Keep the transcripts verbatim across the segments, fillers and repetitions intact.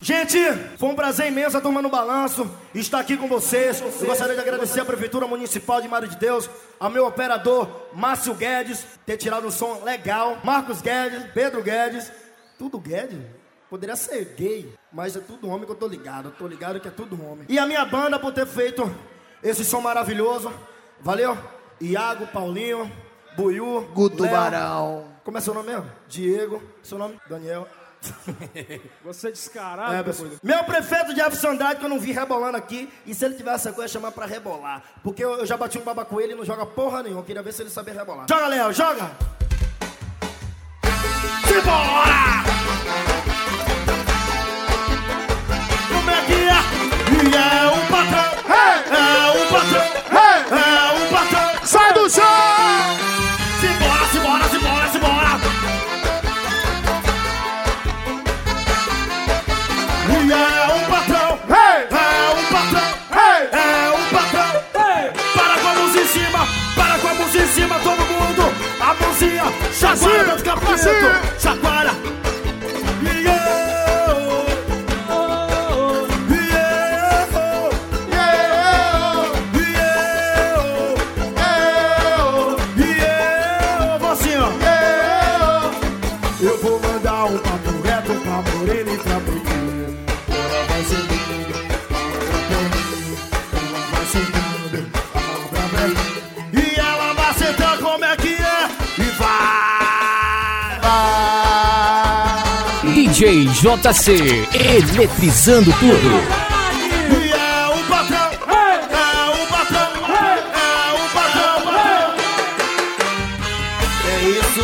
Gente, foi um prazer imenso a turma no Balanço estar aqui com vocês. Eu gostaria de agradecer à Prefeitura Municipal de Mário de Deus, ao meu operador Márcio Guedes, ter tirado um som legal, Marcos Guedes, Pedro Guedes, tudo Guedes? Poderia ser gay, mas é tudo homem que eu tô ligado, eu tô ligado que é tudo homem. E a minha banda por ter feito esse som maravilhoso, valeu? Iago, Paulinho, Buiú, Guto Léo. Barão. Como é seu nome mesmo? Diego, seu nome? Daniel. Você é descarado. É, meu prefeito Jefferson Andrade, que eu não vi rebolando aqui, e se ele tivesse essa coisa, ia chamar pra rebolar. Porque eu, eu já bati um baba com ele e não joga porra nenhuma. Eu queria ver se ele sabia rebolar. Joga, Léo, joga! Simbora! Como é que é? E é um patrão! Hey! É um patrão! Hey! É um patrão! Sai do chão! Simbora, simbora, simbora, simbora! E é um patrão, hey! É um patrão, hey! É um patrão, hey! Para com a mãozinha em cima, para com a mãozinha em cima, todo mundo, a mãozinha, chacoalha dos capetos, chacoalha. E eu, e eu, e eu, e eu, vou assim, ó. Eu vou mandar um papo reto pra Morena e pra Pequena. E ela vai sentar, como é que é? E vai, vai. D J J C, eletrizando tudo. E é um patrão, é um patrão, é um patrão, patrão. É isso,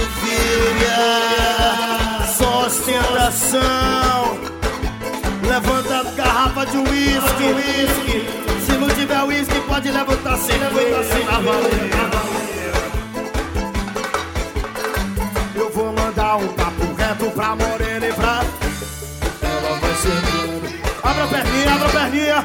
filha, só ostentação. Levanta a garrafa de uísque, uísque. Se não tiver uísque, pode levantar sem levantar sem eu vou mandar um papo reto pra Morena e pra... Ela vai sentando. Abra a perninha, abra a perninha.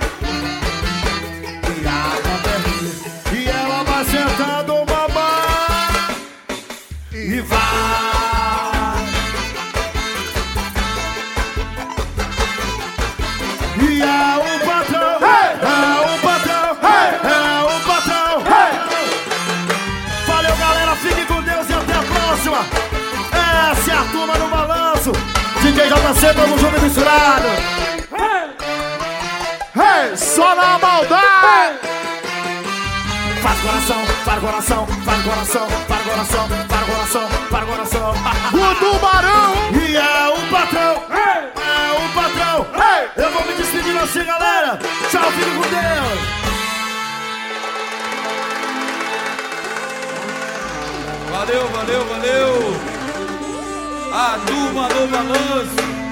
E abra a perninha. E ela vai sentando, mamãe. E vai. E é um patrão, hey! É um patrão, hey! É um patrão, hey! Valeu, galera, fiquem com Deus e até a próxima. Essa é a turma no Balanço. D J J C, tamo junto e misturado. Hey! Hey! Só na maldade! Faz coração, faz coração, faz coração, faz coração, faz coração, faz coração. O tubarão! E é um patrão, Hey! é um patrão, Hey! Eu vou me despedindo assim, galera. Tchau, fiquem com Deus. Valeu, valeu, valeu. A turma do Balanço.